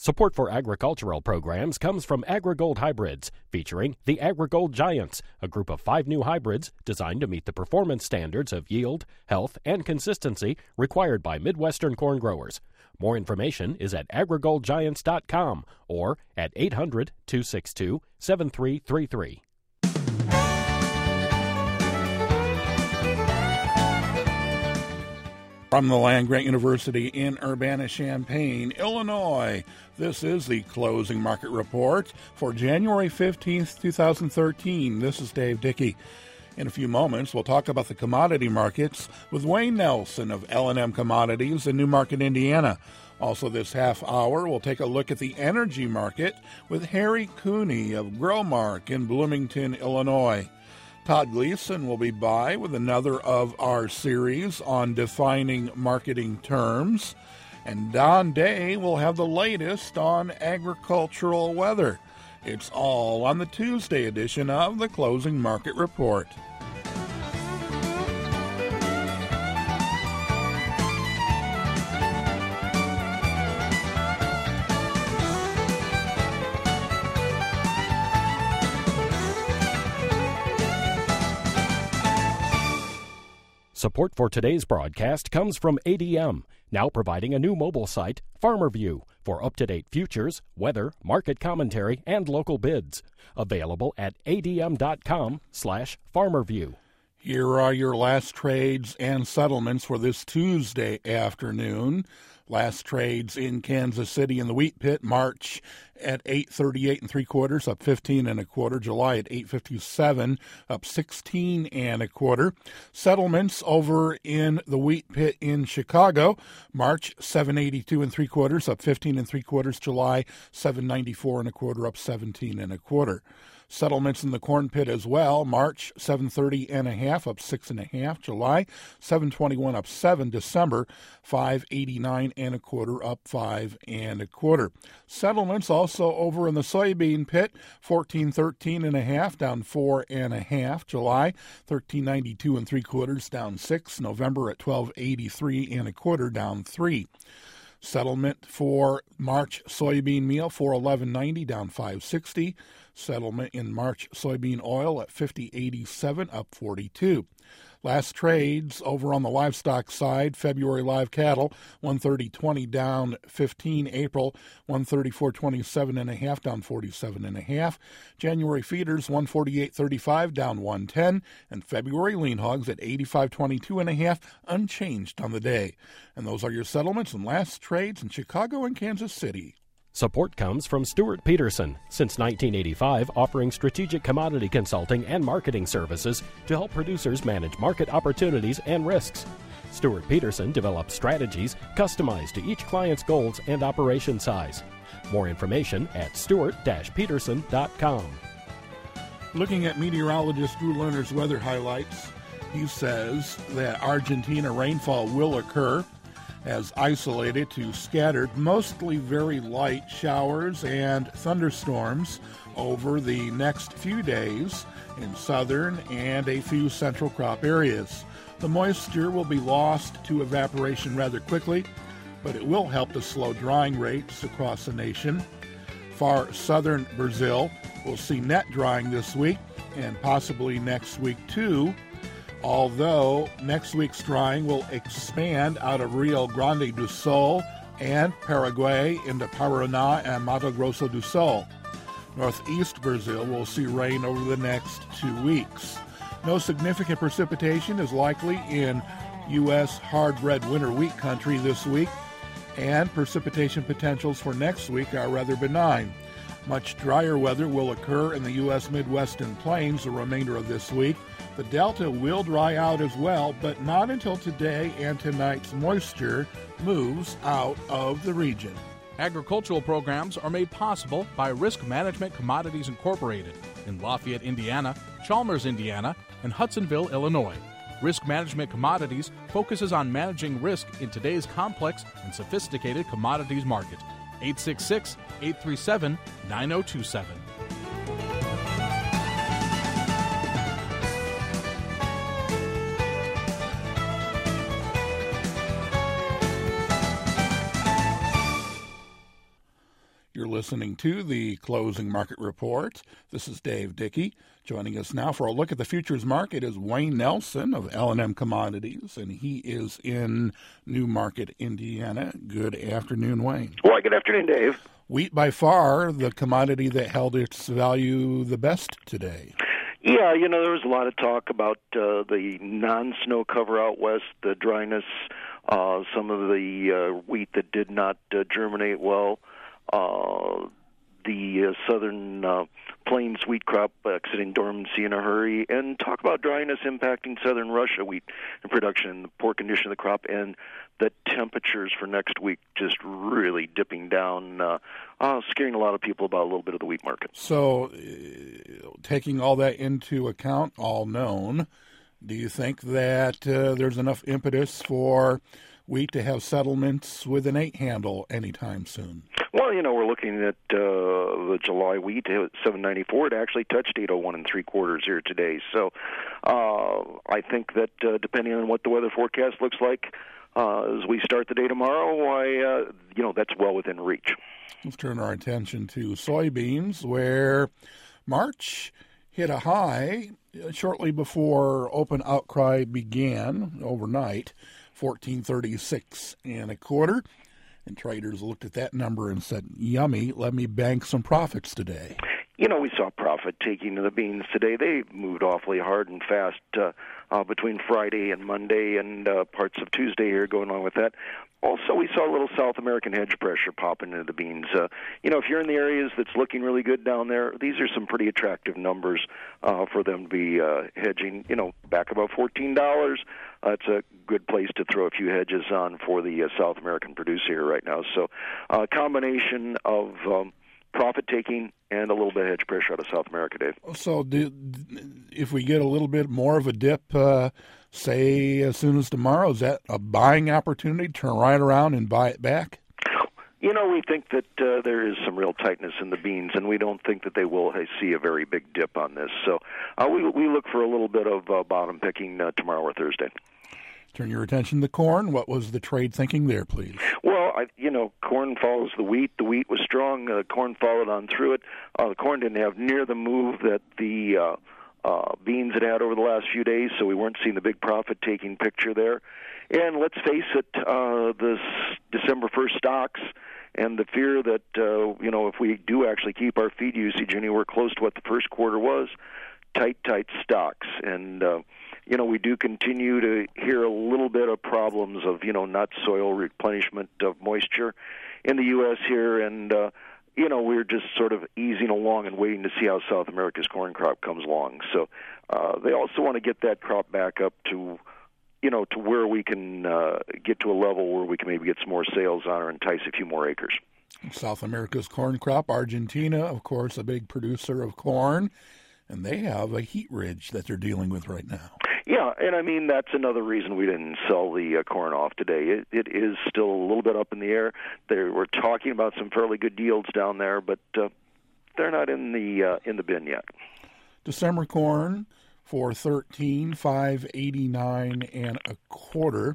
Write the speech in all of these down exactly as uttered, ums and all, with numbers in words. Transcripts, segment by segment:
Support for agricultural programs comes from AgriGold Hybrids, featuring the AgriGold Giants, a group of five new hybrids designed to meet the performance standards of yield, health, and consistency required by Midwestern corn growers. More information is at agri gold giants dot com or at eight hundred, two six two, seven three three three. From the land-grant University in Urbana-Champaign, Illinois, this is the Closing Market Report for January fifteenth, twenty thirteen. This is Dave Dickey. In a few moments, we'll talk about the commodity markets with Wayne Nelson of L and M Commodities in Newmarket, Indiana. Also this half hour, we'll take a look at the energy market with Harry Cooney of Growmark in Bloomington, Illinois. Todd Gleason will be by with another of our series on defining marketing terms. And Don Day will have the latest on agricultural weather. It's all on the Tuesday edition of the Closing Market Report. Support for today's broadcast comes from A D M, now providing a new mobile site, FarmerView, for up-to-date futures, weather, market commentary, and local bids. Available at adm.com slash farmerview. Here are your last trades and settlements for this Tuesday afternoon. Last trades in Kansas City in the wheat pit, March at eight thirty-eight and three quarters, up fifteen and a quarter. July at eight fifty-seven, up sixteen and a quarter. Settlements over in the wheat pit in Chicago, March seven eighty-two and three quarters, up fifteen and three quarters. July seven ninety-four and a quarter, up seventeen and a quarter. Settlements in the corn pit as well, March seven thirty and a half, up six and a half. July seven twenty-one, up seven. December five eighty-nine and a quarter, up five and a quarter. Settlements also over in the soybean pit, fourteen thirteen and a half, down four and a half. July thirteen ninety-two and three quarters, down six. November at twelve eighty-three and a quarter, down three. Settlement for March soybean meal, four eleven ninety, down five sixty. Settlement in March soybean oil at fifty eighty-seven, up forty-two. Last trades over on the livestock side, February live cattle, one thirty twenty, down fifteen. April, one thirty-four twenty-seven and a half, down forty-seven and a half. January feeders, one forty-eight thirty-five, down one ten. And February lean hogs at eighty-five twenty-two and a half, unchanged on the day. And those are your settlements and last trades in Chicago and Kansas City. Support comes from Stuart Peterson, since nineteen eighty-five offering strategic commodity consulting and marketing services to help producers manage market opportunities and risks. Stuart Peterson develops strategies customized to each client's goals and operation size. More information at stewart dash peterson dot com. Looking at meteorologist Drew Lerner's weather highlights, he says that Argentina rainfall will occur as isolated to scattered, mostly very light showers and thunderstorms over the next few days in southern and a few central crop areas. The moisture will be lost to evaporation rather quickly, but it will help to slow drying rates across the nation. Far southern Brazil will see net drying this week and possibly next week too, although next week's drying will expand out of Rio Grande do Sul and Paraguay into Paraná and Mato Grosso do Sul. Northeast Brazil will see rain over the next two weeks. No significant precipitation is likely in U S hard red winter wheat country this week, and precipitation potentials for next week are rather benign. Much drier weather will occur in the U S Midwestern plains the remainder of this week. The Delta will dry out as well, but not until today and tonight's moisture moves out of the region. Agricultural programs are made possible by Risk Management Commodities Incorporated in Lafayette, Indiana, Chalmers, Indiana, and Hudsonville, Illinois. Risk Management Commodities focuses on managing risk in today's complex and sophisticated commodities market. eight six six, eight three seven, nine zero two seven. You're listening to the Closing Market Report. This is Dave Dickey. Joining us now for a look at the futures market is Wayne Nelson of L and M Commodities, and he is in New Market, Indiana. Good afternoon, Wayne. Well, good afternoon, Dave. Wheat by far the commodity that held its value the best today. Yeah, you know, there was a lot of talk about uh, the non-snow cover out west, the dryness, uh, some of the uh, wheat that did not uh, germinate well. Uh, the uh, southern uh, plains wheat crop exiting dormancy in a hurry, and talk about dryness impacting southern Russia wheat production, the poor condition of the crop, and the temperatures for next week just really dipping down, uh, uh, scaring a lot of people about a little bit of the wheat market. So, uh, taking all that into account, all known, do you think that uh, there's enough impetus for wheat to have settlements with an eight handle anytime soon? Well, you know, we're looking at uh, the July wheat at seven ninety-four. It actually touched eight oh one and three quarters here today. So uh, I think that uh, depending on what the weather forecast looks like uh, as we start the day tomorrow, why, uh, you know, that's well within reach. Let's turn our attention to soybeans, where March hit a high shortly before open outcry began overnight, fourteen thirty-six and a quarter. And traders looked at that number and said, yummy, let me bank some profits today. You know, we saw profit taking to the beans today. They moved awfully hard and fast uh, uh, between Friday and Monday and uh, parts of Tuesday here going on with that. Also, we saw a little South American hedge pressure popping into the beans. Uh, you know, if you're in the areas that's looking really good down there, these are some pretty attractive numbers uh, for them to be uh, hedging. You know, back about fourteen dollars. Uh, it's a good place to throw a few hedges on for the uh, South American producer here right now. So a uh, combination of um, profit-taking and a little bit of hedge pressure out of South America, Dave. So do, if we get a little bit more of a dip, uh, say as soon as tomorrow, is that a buying opportunity to turn right around and buy it back? You know, we think that uh, there is some real tightness in the beans, and we don't think that they will uh, see a very big dip on this. So uh, we we look for a little bit of uh, bottom picking uh, tomorrow or Thursday. Turn your attention to corn. What was the trade thinking there, please? Well, I, you know, corn follows the wheat. The wheat was strong. Uh, corn followed on through it. Uh, the corn didn't have near the move that the uh, uh, beans had had over the last few days, so we weren't seeing the big profit-taking picture there. And let's face it, uh, this December first stocks and the fear that, uh, you know, if we do actually keep our feed usage anywhere close to what the first quarter was, tight, tight stocks. And, uh, you know, we do continue to hear a little bit of problems of, you know, not soil replenishment of moisture in the U S here. And, uh, you know, we're just sort of easing along and waiting to see how South America's corn crop comes along. So uh, they also want to get that crop back up to, you know, to where we can uh, get to a level where we can maybe get some more sales on or entice a few more acres. South America's corn crop, Argentina, of course, a big producer of corn, and they have a heat ridge that they're dealing with right now. Yeah, and I mean, that's another reason we didn't sell the uh, corn off today. It, it is still a little bit up in the air. They were talking about some fairly good yields down there, but uh, they're not in the uh, in the bin yet. December corn for thirteen five eighty nine and a quarter.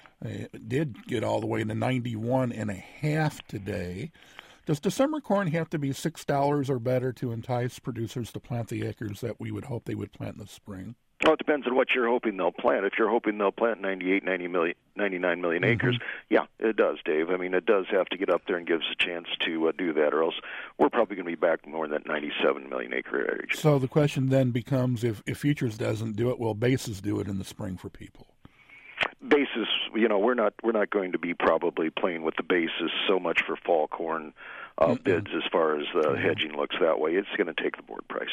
It did get all the way to ninety one and a half today. Does December corn have to be six dollars or better to entice producers to plant the acres that we would hope they would plant in the spring? Well, it depends on what you're hoping they'll plant. If you're hoping they'll plant ninety-eight, ninety million, ninety-nine million mm-hmm. acres, yeah, it does, Dave. I mean, it does have to get up there and give us a chance to uh, do that, or else we're probably going to be back more than that ninety-seven million acre area. So the question then becomes, if, if Futures doesn't do it, will Basis do it in the spring for people? Basis, you know, we're not we're not going to be probably playing with the basis so much for fall corn uh, mm-hmm. bids as far as the mm-hmm. hedging looks that way. It's going to take the board price.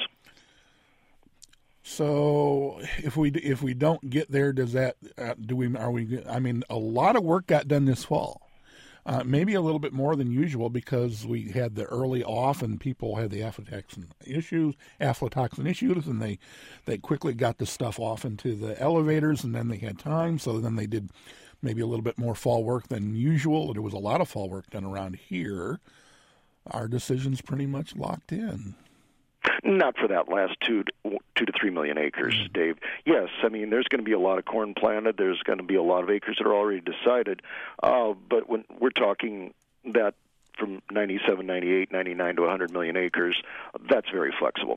So if we if we don't get there, does that uh, do we are we? I mean, a lot of work got done this fall, uh, maybe a little bit more than usual because we had the early off and people had the aflatoxin issues, aflatoxin issues, and they they quickly got the stuff off into the elevators, and then they had time, so then they did maybe a little bit more fall work than usual. There was a lot of fall work done around here. Our decision's pretty much locked in. Not for that last two, to, two to three million acres, mm-hmm. Dave. Yes, I mean, there's going to be a lot of corn planted. There's going to be a lot of acres that are already decided. Uh, but when we're talking that from ninety-seven, ninety-eight, ninety-nine to one hundred million acres. That's very flexible.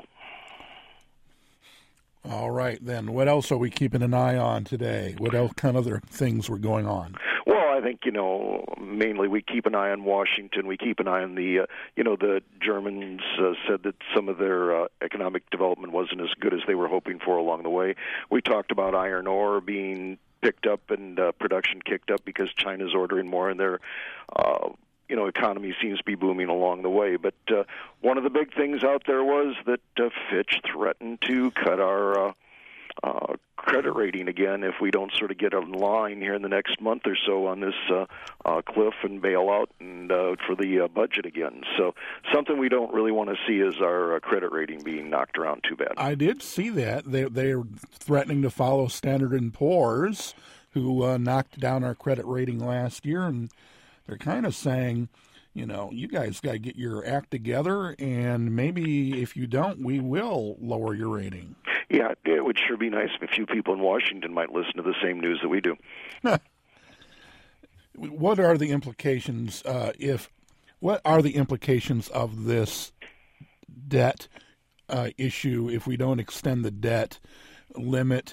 All right, then. What else are we keeping an eye on today? What else kind of other things were going on? Well, I think, you know, mainly we keep an eye on Washington. We keep an eye on the, uh, you know, the Germans uh, said that some of their uh, economic development wasn't as good as they were hoping for along the way. We talked about iron ore being picked up and uh, production kicked up because China's ordering more, and their uh, you know, economy seems to be booming along the way. But uh, one of the big things out there was that uh, Fitch threatened to cut our uh, uh, credit rating again if we don't sort of get in line here in the next month or so on this uh, uh, cliff and bailout and uh, for the uh, budget again. So something we don't really want to see is our uh, credit rating being knocked around too bad. I did see that. They, they're threatening to follow Standard and Poor's, who uh, knocked down our credit rating last year, and they're kind of saying, you know, you guys got to get your act together, and maybe if you don't, we will lower your rating. Yeah, it would sure be nice if a few people in Washington might listen to the same news that we do. What are the implications uh, if? What are the implications of this debt uh, issue if we don't extend the debt limit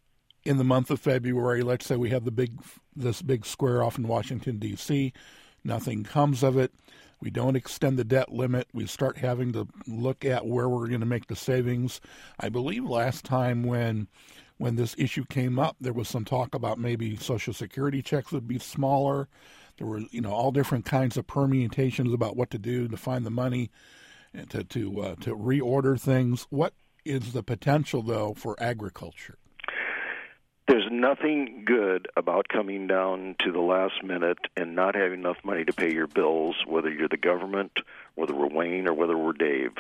in the month of February? Let's say we have the big this big square off in Washington, D C Nothing comes of it. We don't extend the debt limit. We start having to look at where we're going to make the savings. I believe last time when when this issue came up, there was some talk about maybe Social Security checks would be smaller. There were, you know, all different kinds of permutations about what to do to find the money and to to uh, to reorder things. What is the potential, though, for agriculture? There's nothing good about coming down to the last minute and not having enough money to pay your bills, whether you're the government, whether we're Wayne, or whether we're Dave.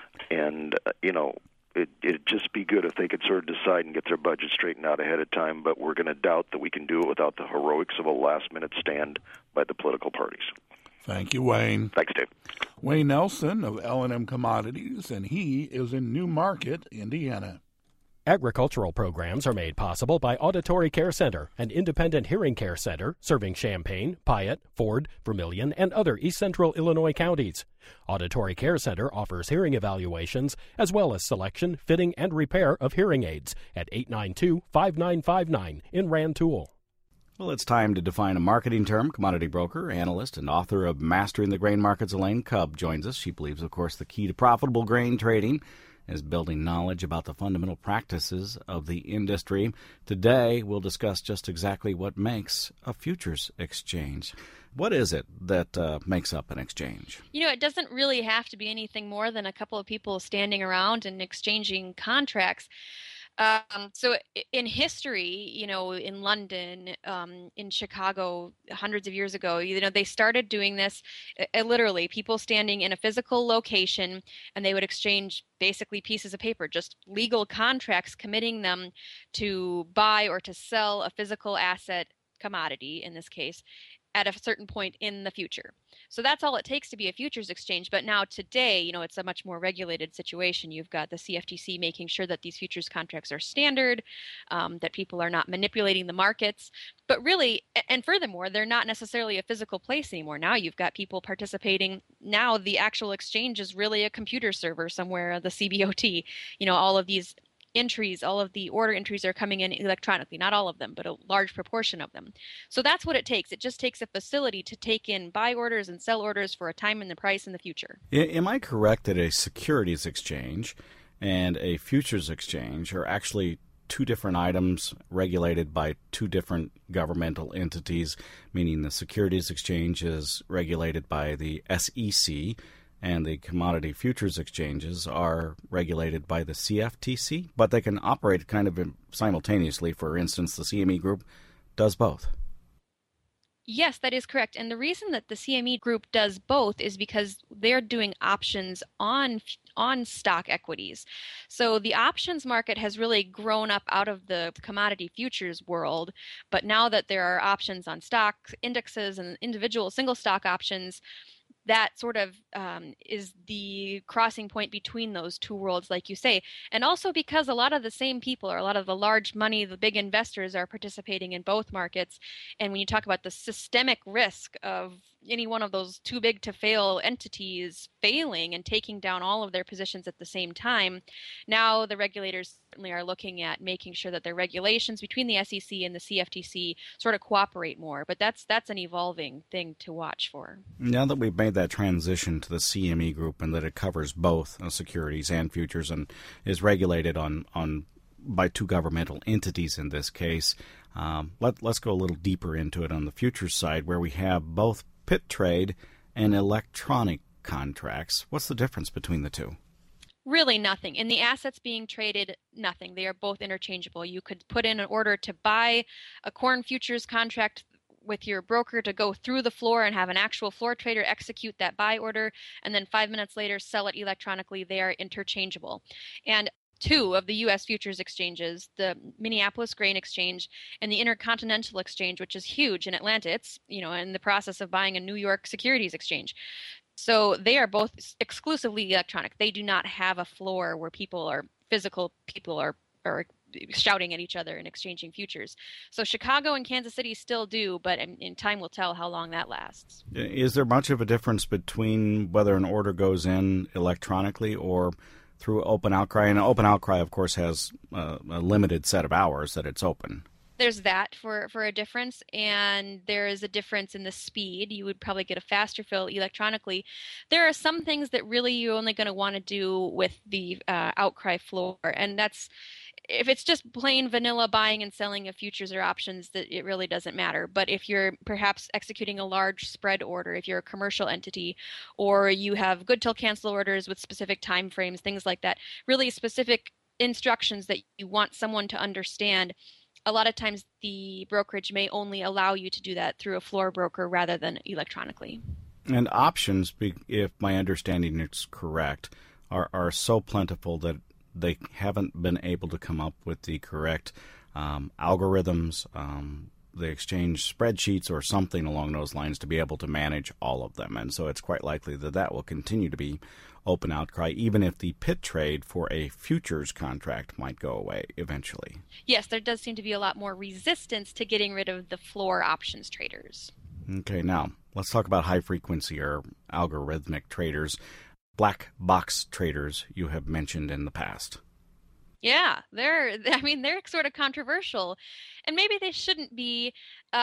And, uh, you know, it, it'd just be good if they could sort of decide and get their budget straightened out ahead of time, but we're going to doubt that we can do it without the heroics of a last-minute stand by the political parties. Thank you, Wayne. Thanks, Dave. Wayne Nelson of L and M Commodities, and he is in New Market, Indiana. Agricultural programs are made possible by Auditory Care Center, an independent hearing care center serving Champaign, Piatt, Ford, Vermilion, and other East Central Illinois counties. Auditory Care Center offers hearing evaluations as well as selection, fitting, and repair of hearing aids at eight nine two, five nine five nine in Rantoul. Well, it's time to define a marketing term. Commodity broker, analyst, and author of Mastering the Grain Markets, Elaine Cubb, joins us. She believes, of course, the key to profitable grain trading is building knowledge about the fundamental practices of the industry. Today, we'll discuss just exactly what makes a futures exchange. What is it that uh, makes up an exchange? You know, it doesn't really have to be anything more than a couple of people standing around and exchanging contracts. Um, so in history, you know, in London, um, in Chicago, hundreds of years ago, you know, they started doing this uh, literally, people standing in a physical location, and they would exchange basically pieces of paper, just legal contracts committing them to buy or to sell a physical asset, commodity in this case, at a certain point in the future. So that's all it takes to be a futures exchange. But now today, you know, it's a much more regulated situation. You've got the C F T C making sure that these futures contracts are standard, um, that people are not manipulating the markets. But really, and furthermore, they're not necessarily a physical place anymore. Now you've got people participating. Now the actual exchange is really a computer server somewhere, the C B O T. You know, all of these entries, all of the order entries are coming in electronically, not all of them, but a large proportion of them. So that's what it takes. It just takes a facility to take in buy orders and sell orders for a time and the price in the future. Am I correct that a securities exchange and a futures exchange are actually two different items regulated by two different governmental entities, meaning the securities exchange is regulated by the S E C and the commodity futures exchanges are regulated by the C F T C, but they can operate kind of simultaneously. For instance, the C M E Group does both. Yes, that is correct. And the reason that the C M E Group does both is because they're doing options on on stock equities. So the options market has really grown up out of the commodity futures world, but now that there are options on stock indexes and individual single stock options, that sort of um, is the crossing point between those two worlds, like you say. And also because a lot of the same people, or a lot of the large money, the big investors are participating in both markets. And when you talk about the systemic risk of any one of those too big to fail entities failing and taking down all of their positions at the same time. Now the regulators certainly are looking at making sure that their regulations between the S E C and the C F T C sort of cooperate more. But that's that's an evolving thing to watch for. Now that we've made that transition to the C M E group and that it covers both uh, securities and futures and is regulated on, on by two governmental entities in this case, um, let, let's go a little deeper into it on the futures side where we have both pit trade and electronic contracts. What's the difference between the two? Really nothing. In the assets being traded, nothing. They are both interchangeable. You could put in an order to buy a corn futures contract with your broker to go through the floor and have an actual floor trader execute that buy order, and then five minutes later sell it electronically. They are interchangeable. And two of the U S futures exchanges, the Minneapolis Grain Exchange and the Intercontinental Exchange, which is huge in Atlanta. It's, you know, in the process of buying a New York Securities Exchange. So they are both exclusively electronic. They do not have a floor where people are physical people are, are shouting at each other and exchanging futures. So Chicago and Kansas City still do, but in, in time will tell how long that lasts. Is there much of a difference between whether an order goes in electronically or through Open Outcry? And Open Outcry, of course, has uh, a limited set of hours that it's open. There's that for, for a difference, and there is a difference in the speed. You would probably get a faster fill electronically. There are some things that really you're only going to want to do with the uh, Outcry floor, and that's if it's just plain vanilla buying and selling of futures or options, that it really doesn't matter. But if you're perhaps executing a large spread order, if you're a commercial entity, or you have good till cancel orders with specific time frames, things like that, really specific instructions that you want someone to understand, a lot of times the brokerage may only allow you to do that through a floor broker rather than electronically. And options, if my understanding is correct, are, are so plentiful that they haven't been able to come up with the correct um, algorithms, um, the exchange spreadsheets, or something along those lines to be able to manage all of them. And so it's quite likely that that will continue to be Open Outcry, even if the pit trade for a futures contract might go away eventually. Yes, there does seem to be a lot more resistance to getting rid of the floor options traders. Okay, now let's talk about high frequency or algorithmic traders. Black box traders you have mentioned in the past. Yeah, they're, I mean, they're sort of controversial, and maybe they shouldn't be,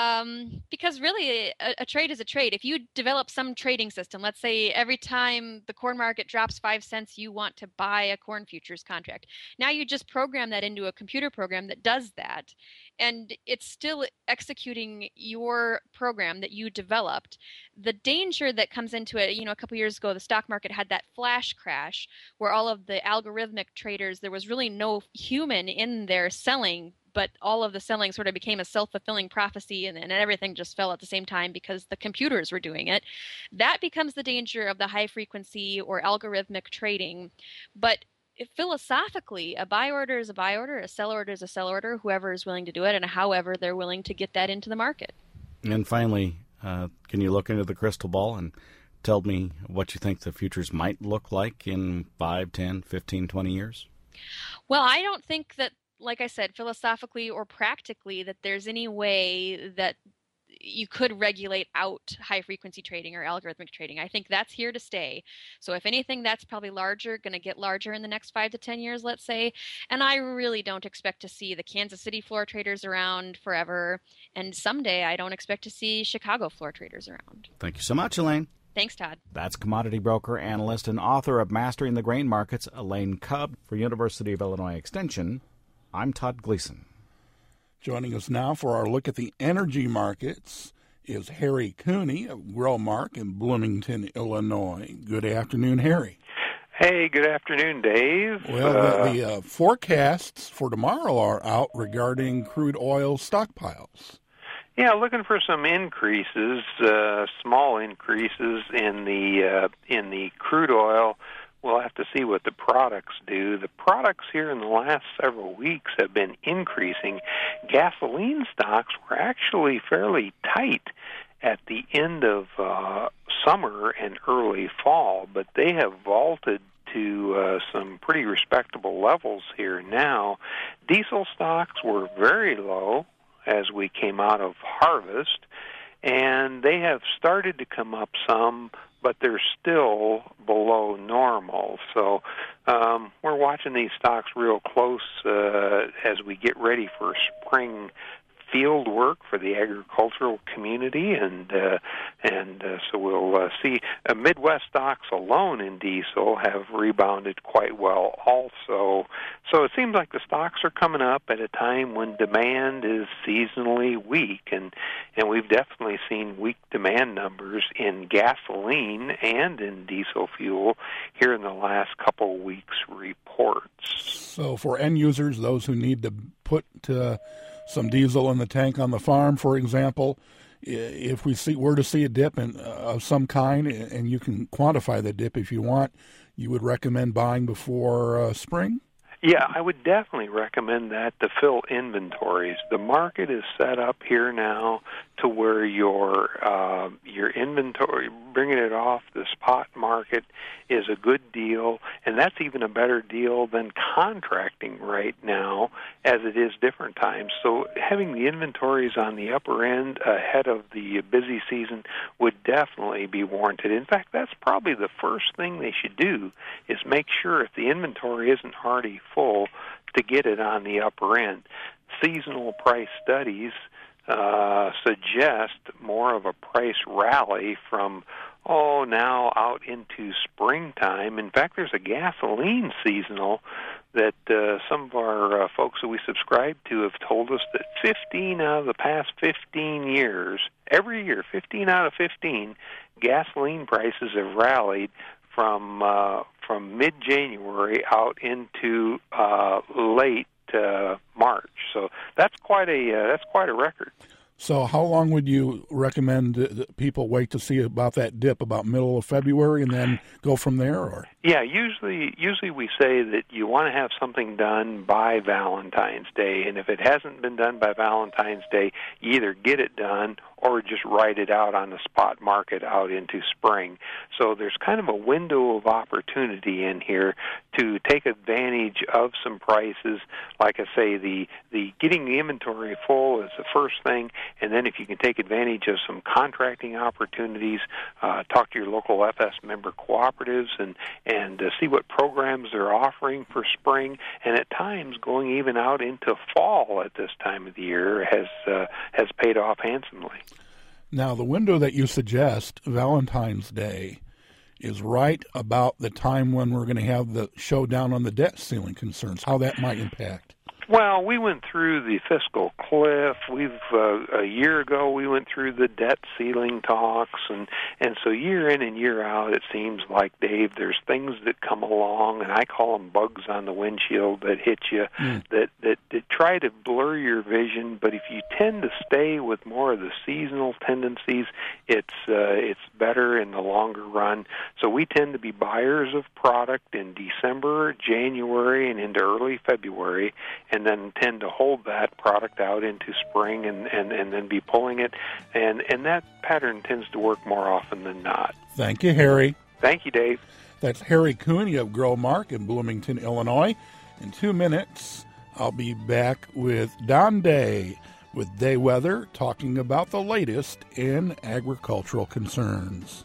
um, because really a, a trade is a trade. If you develop some trading system, let's say every time the corn market drops five cents, you want to buy a corn futures contract. Now you just program that into a computer program that does that, and it's still executing your program that you developed. The danger that comes into it, you know, a couple years ago, the stock market had that flash crash where all of the algorithmic traders, there was really no human in there selling, but all of the selling sort of became a self-fulfilling prophecy, and, and everything just fell at the same time because the computers were doing it. That becomes the danger of the high frequency or algorithmic trading. But philosophically, a buy order is a buy order, a sell order is a sell order, whoever is willing to do it, and however they're willing to get that into the market. And finally, uh, can you look into the crystal ball and tell me what you think the futures might look like in five, ten, fifteen, twenty years? Well, I don't think that, like I said, philosophically or practically, that there's any way that you could regulate out high-frequency trading or algorithmic trading. I think that's here to stay. So if anything, that's probably larger, going to get larger in the next five to ten years, let's say. And I really don't expect to see the Kansas City floor traders around forever. And someday I don't expect to see Chicago floor traders around. Thank you so much, Elaine. Thanks, Todd. That's commodity broker, analyst, and author of Mastering the Grain Markets, Elaine Kubb. For University of Illinois Extension, I'm Todd Gleason. Joining us now for our look at the energy markets is Harry Cooney of Growmark in Bloomington, Illinois. Good afternoon, Harry. Hey, good afternoon, Dave. Well, uh, the, the uh, forecasts for tomorrow are out regarding crude oil stockpiles. Yeah, looking for some increases, uh, small increases in the uh, in the crude oil. We'll have to see what the products do. The products here in the last several weeks have been increasing. Gasoline stocks were actually fairly tight at the end of uh, summer and early fall, but they have vaulted to uh, some pretty respectable levels here now. Diesel stocks were very low as we came out of harvest, and they have started to come up some, but they're still below normal. So um, we're watching these stocks real close uh, as we get ready for spring field work for the agricultural community, and uh, and uh, so we'll uh, see uh, Midwest stocks alone in diesel have rebounded quite well also. So it seems like the stocks are coming up at a time when demand is seasonally weak, and and we've definitely seen weak demand numbers in gasoline and in diesel fuel here in the last couple of weeks' reports. So for end users, those who need to put uh, some diesel in the tank on the farm, for example, if we see were to see a dip in, uh, of some kind, and you can quantify the dip if you want, you would recommend buying before uh, spring? Yeah, I would definitely recommend that to fill inventories. The market is set up here now to where your uh, your inventory, bringing it off the spot market, is a good deal, and that's even a better deal than contracting right now, as it is different times. So having the inventories on the upper end ahead of the busy season would definitely be warranted. In fact, that's probably the first thing they should do, is make sure if the inventory isn't already full to get it on the upper end. Seasonal price studies uh, suggest more of a price rally from oh, now out into springtime. In fact, there's a gasoline seasonal that uh, some of our uh, folks that we subscribe to have told us that fifteen out of the past fifteen years, every year, fifteen out of fifteen, gasoline prices have rallied from uh, from mid-January out into uh, late uh, March. So that's quite a uh, that's quite a record. So how long would you recommend that people wait to see about that dip, about middle of February, and then go from there? Or Yeah, usually usually we say that you want to have something done by Valentine's Day, and if it hasn't been done by Valentine's Day, you either get it done or just ride it out on the spot market out into spring. So there's kind of a window of opportunity in here to take advantage of some prices. Like I say, the, the getting the inventory full is the first thing, and then if you can take advantage of some contracting opportunities, uh, talk to your local F S member cooperatives and, and uh, see what programs they're offering for spring, and at times going even out into fall at this time of the year has uh, has paid off handsomely. Now, the window that you suggest, Valentine's Day, is right about the time when we're going to have the showdown on the debt ceiling concerns, how that might impact. Well, we went through the fiscal cliff. We've uh, a year ago we went through the debt ceiling talks, and and so year in and year out, it seems like, Dave, there's things that come along, and I call them bugs on the windshield that hit you, mm. that, that that try to blur your vision. But if you tend to stay with more of the seasonal tendencies, it's uh, it's better in the longer run. So we tend to be buyers of product in December, January, and into early February, and then tend to hold that product out into spring and, and, and then be pulling it. And, and that pattern tends to work more often than not. Thank you, Harry. Thank you, Dave. That's Harry Cooney of Growmark in Bloomington, Illinois. In two minutes, I'll be back with Don Day with Day Weather, talking about the latest in agricultural concerns.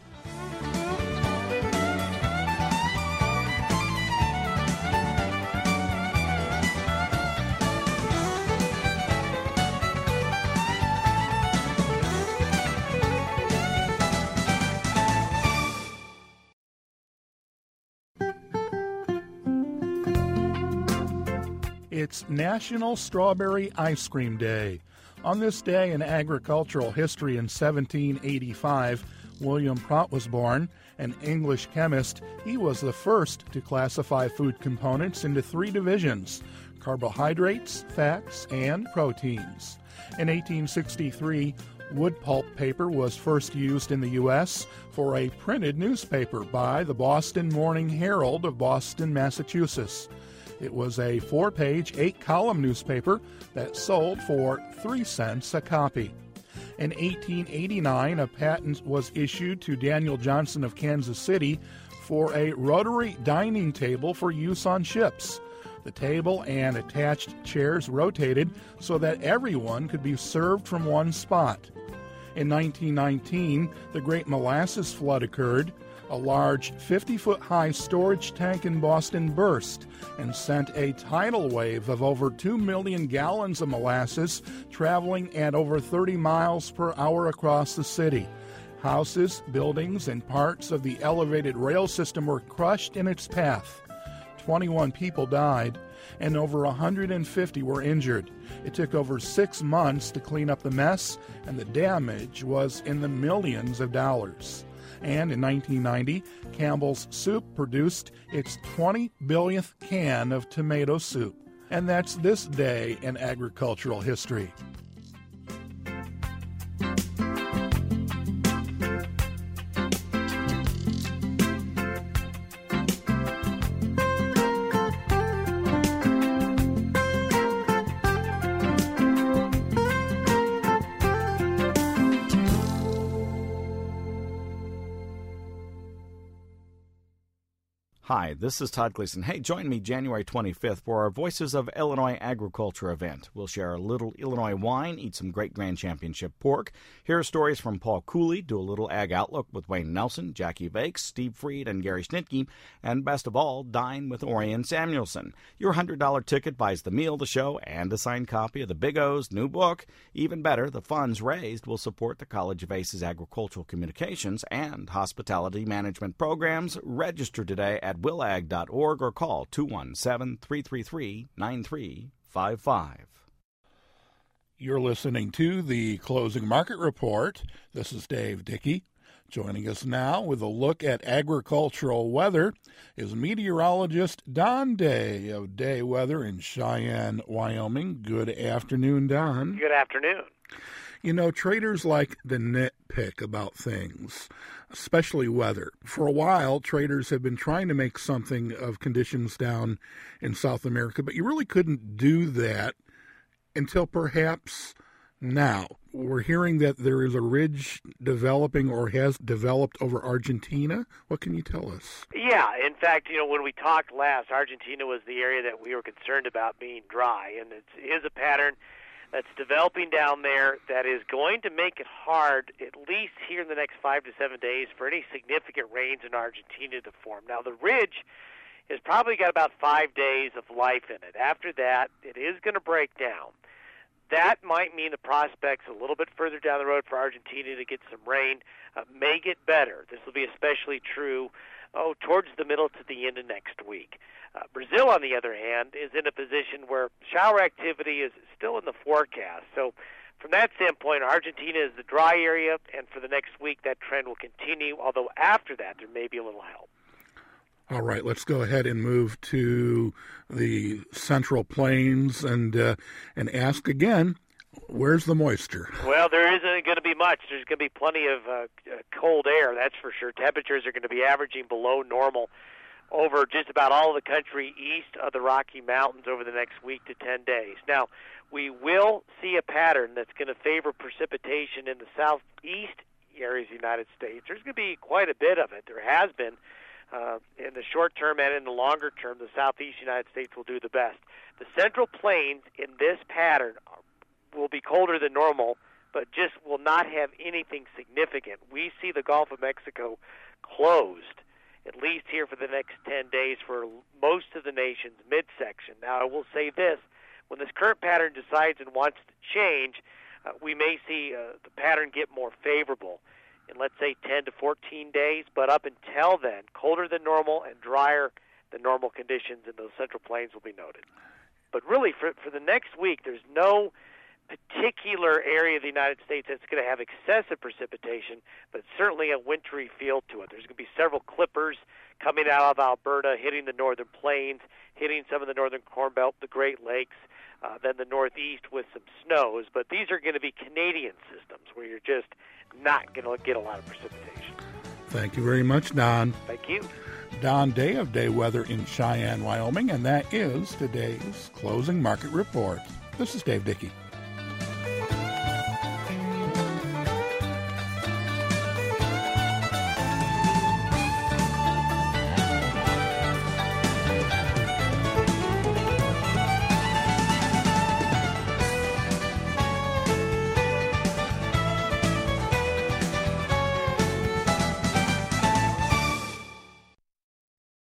It's National Strawberry Ice Cream Day. On this day in agricultural history in seventeen eighty-five, William Prott was born, an English chemist. He was the first to classify food components into three divisions: carbohydrates, fats, and proteins. In eighteen sixty-three, wood pulp paper was first used in the U S for a printed newspaper by the Boston Morning Herald of Boston, Massachusetts. It was a four-page, eight-column newspaper that sold for three cents a copy. In eighteen eighty-nine, a patent was issued to Daniel Johnson of Kansas City for a rotary dining table for use on ships. The table and attached chairs rotated so that everyone could be served from one spot. In nineteen nineteen, the Great Molasses Flood occurred. A large fifty-foot-high storage tank in Boston burst and sent a tidal wave of over two million gallons of molasses traveling at over thirty miles per hour across the city. Houses, buildings, and parts of the elevated rail system were crushed in its path. twenty-one people died, and over one hundred fifty were injured. It took over six months to clean up the mess, and the damage was in the millions of dollars. And in nineteen ninety, Campbell's Soup produced its twenty billionth can of tomato soup. And that's this day in agricultural history. Hi, this is Todd Gleason. Hey, join me January twenty-fifth for our Voices of Illinois Agriculture event. We'll share a little Illinois wine, eat some great Grand Championship pork, hear stories from Paul Cooley, do a little Ag Outlook with Wayne Nelson, Jackie Bakes, Steve Freed, and Gary Schnitke, and best of all, dine with Orion Samuelson. Your one hundred dollars ticket buys the meal, the show, and a signed copy of the Big O's new book. Even better, the funds raised will support the College of Aces Agricultural Communications and Hospitality Management programs. Register today at will ag dot org or call two one seven, three three three, nine three five five. You're listening to the Closing Market Report. This is Dave Dickey. Joining us now with a look at agricultural weather is meteorologist Don Day of Day Weather in Cheyenne, Wyoming. Good afternoon, Don. Good afternoon. You know, traders like to nitpick about things, especially weather. For a while, traders have been trying to make something of conditions down in South America, but you really couldn't do that until perhaps now. We're hearing that there is a ridge developing or has developed over Argentina. What can you tell us? Yeah, in fact, you know, when we talked last, Argentina was the area that we were concerned about being dry, and it is a pattern that's developing down there that is going to make it hard, at least here in the next five to seven days, for any significant rains in Argentina to form. Now, the ridge has probably got about five days of life in it. After that, it is going to break down. That might mean the prospects a little bit further down the road for Argentina to get some rain uh, may get better. This will be especially true oh, towards the middle to the end of next week. Uh, Brazil, on the other hand, is in a position where shower activity is still in the forecast. So from that standpoint, Argentina is the dry area, and for the next week that trend will continue, although after that there may be a little help. All right, let's go ahead and move to the Central Plains and uh, and ask again, where's the moisture? Well, there isn't going to be much. There's going to be plenty of uh, cold air, that's for sure. Temperatures are going to be averaging below normal over just about all of the country east of the Rocky Mountains over the next week to ten days. Now, we will see a pattern that's going to favor precipitation in the southeast areas of the United States. There's going to be quite a bit of it. There has been. Uh, in the short term and in the longer term, the southeast United States will do the best. The Central Plains in this pattern will be colder than normal, but just will not have anything significant. We see the Gulf of Mexico closed, at least here for the next ten days for most of the nation's midsection. Now, I will say this. When this current pattern decides and wants to change, uh, we may see uh, the pattern get more favorable in, let's say, ten to fourteen days. But up until then, colder than normal and drier than normal conditions in those Central Plains will be noted. But really, for, for the next week, there's no particular area of the United States that's going to have excessive precipitation, but certainly a wintry feel to it. There's going to be several clippers coming out of Alberta, hitting the northern plains, hitting some of the northern Corn Belt, the Great Lakes, uh, then the Northeast with some snows. But these are going to be Canadian systems where you're just not going to get a lot of precipitation. Thank you very much, Don. Thank you. Don Day of Day Weather in Cheyenne, Wyoming, and that is today's Closing Market Report. This is Dave Dickey.